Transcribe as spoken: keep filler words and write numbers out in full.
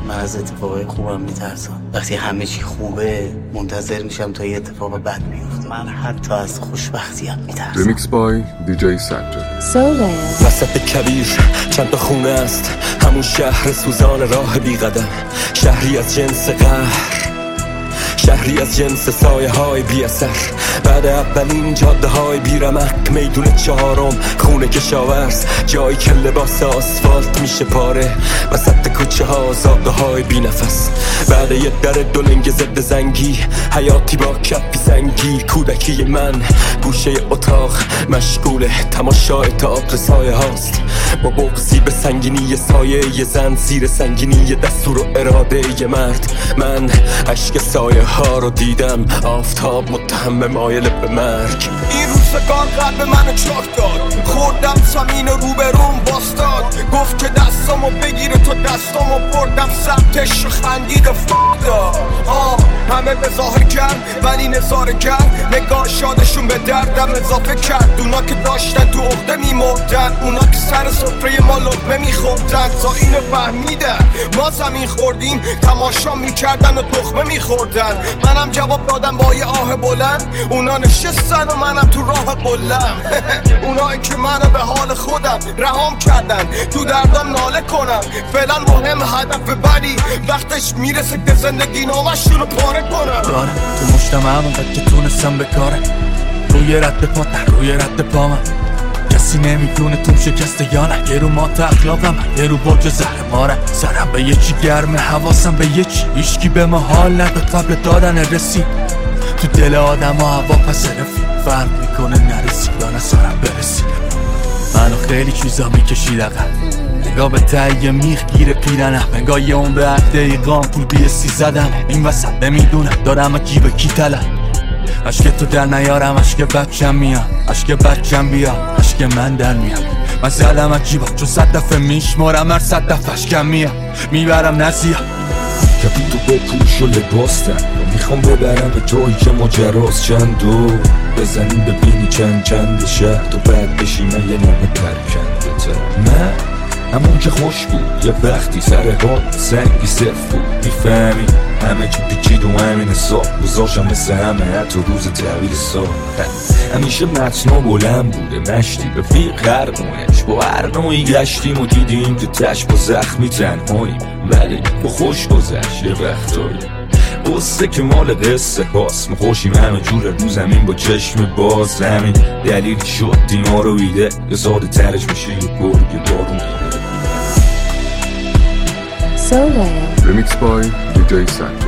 من از اتفاقای خوبم میترسم. وقتی همه چی خوبه منتظر میشم تا یه اتفاق بد بیفته. من حتی از خوشبختی هم میترسم. ریمیکس بای دی جی سجاد. سوله وسط کبیر چند تا خونه است، همون شهر سوزان راه بی قدم، شهری از جنس قهر، شهری از جنس سایه های بی اثر. بعد اولین جاده های بی رمق، میدون چهارم خونه کشاورز، جایی که لباس آسفالت میشه پاره، وسط کوچه ها زاغه های بی نفس. بعد یه در دولنگ ضد زنگی، حیاتی با کپی زنگی، کودکی من گوشه اتاق مشغول تماشای تئاتر سایه هاست، با بغضی به سنگینی سایه ی زن، زیر سنگینی دستور و اراده ی مرد. من عشق سایه ها رو دیدم، آفتاب متهم مایل به مرگ. این روزگار قلب منو چاک داد، خوردم زمین و روبروم باستاد، گفت که دستامو بگیره تو دستامو بردم سمتش و خندید و فادا. آه همه به ظاهر کرد ولی نظاره کرد، نگاه شادشون به دردم اضافه کرد. اونا که داشتن تو عقده میمردن، اونا که سر سفره ما لقمه میخوردن، تا اینو فهمیدن ما زمین خوردیم تماشا میکردن و تخمه میخوردن. منم جواب دادم با یه آه بلند، اونا نشستن و منم تو راه قلم. اونایی که منو به حال خودم رهام کردن، تو دردم ناله کنم. فعلا مهم هدف بعدی، وقتش میرسه که زندگی نامشون رو پاره کنم. دارم تو مجتمعم اونقدر که تونستم بکارم، روی رد پا در روی رد پا من کسی نمیدونه توم شکسته یا نه. یه رو مات اخلاقم، یه رو برج زهر مارم، سرم به یه چی گرمه، حواسم به یه چی. هیچکی به ما حال نداد قبل دادن رسید، تو دل آدم ها هوا پس رفید. فرق میکنه نرسید یا نه سرم برسید. منو خیلی چیزا میکشید عقب، نگاه به تایی میخ گیره پیرنم، نگاه یه اون به هفته ایقام پول بی سی زدم. این وسط نمیدونم دارم جیب کی تلم، عشق تو در نیارم، عشق بچم میام، عشق بچم بیا، عشق من در میام. من زدم عجیبا چون صد دفعه میشمارم، هر صد دفعه عشقم میام میبرم نزیا. کپی تو با پوش و لباستن، میخوام ببرم به جایی که ماجراست. چند دو بزنیم ببینی چند چند شهر، تو بعد بشی من یه نمه پرکنده تر. نه همون که خوش بود یه وقتی سر حال سنگی صرف بود، میفهمی همه چی پیچید و همین حساب گذاشم مثل همه حتی روز تحویل سال. همیشه متنا بلند بوده، مشتی به فیق قرمونش، با هر نوعی گشتیم و دیدیم که تش با زخمی تنهاییم، ولی با خوش گذشت یه وقتایی. قصه که مال قصه هاست، ما خوشیم همه جور رو زمین با چشم باز. همین دلیل شد دیما رو ایده یه ساده ترش میشه یه گرگ بارون میده. سوله ریمیکس بای دی جی سجاد.